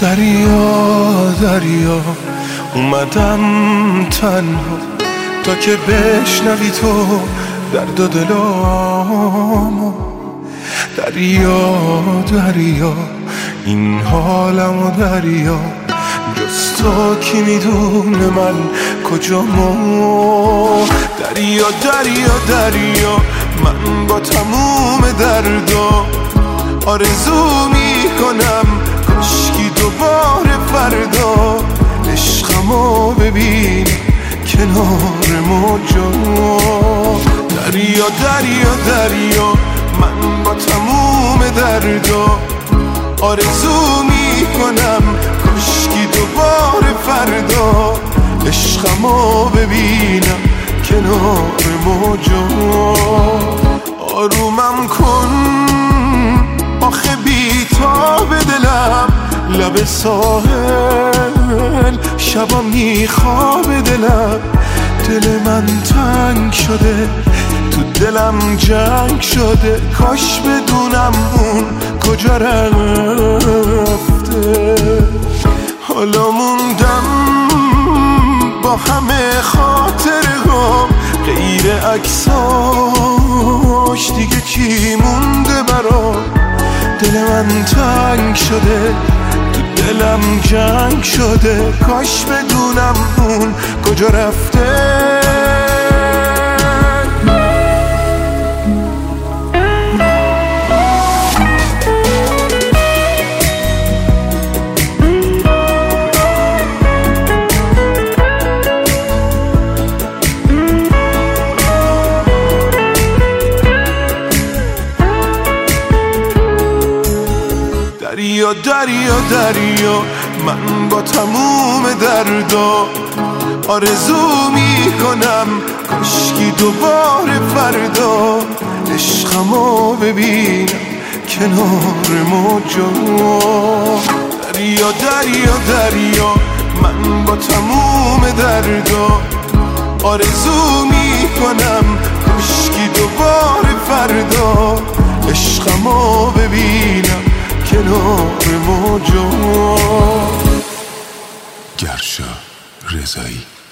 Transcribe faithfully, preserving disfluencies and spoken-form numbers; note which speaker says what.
Speaker 1: دریا دریا اومدم تنها تا که بشنوی تو درد و دلامو. دریا دریا این حالمو دریا، جز تو کی میدونه من کجامو. دریا دریا دریا من با تموم دردا آرزو میکنم کاشکی دوباره فردا عشقمو ببین کنار موجا. دریا دریا دریا من با تموم دردا آرزو میکنم کاشکی دوباره فردا عشقمو ببینم کنار موجا. آرومم کن آخه بی‌تاب دلم لب ساحل شبا میخواب دلم. دل من تنگ شده تو دلم جنگ شده، کاش بدونم اون کجا رفته. حالا موندم با همه خاطرهام غیر عکساش دیگه چی مونده برام. دل من تنگ شده تو دلم جنگ شده، کاش بدونم اون کجا رفته. دریا دریا دریا من با تموم دردا آرزو میکنم کاشکی دوباره فردا عشقمو ببینم کنار موجا. دریا دریا دریا من با تموم دردا آرزو میکنم کاشکی دوباره فردا عشقمو ببینم کنار موجا.
Speaker 2: گرشا رضایی.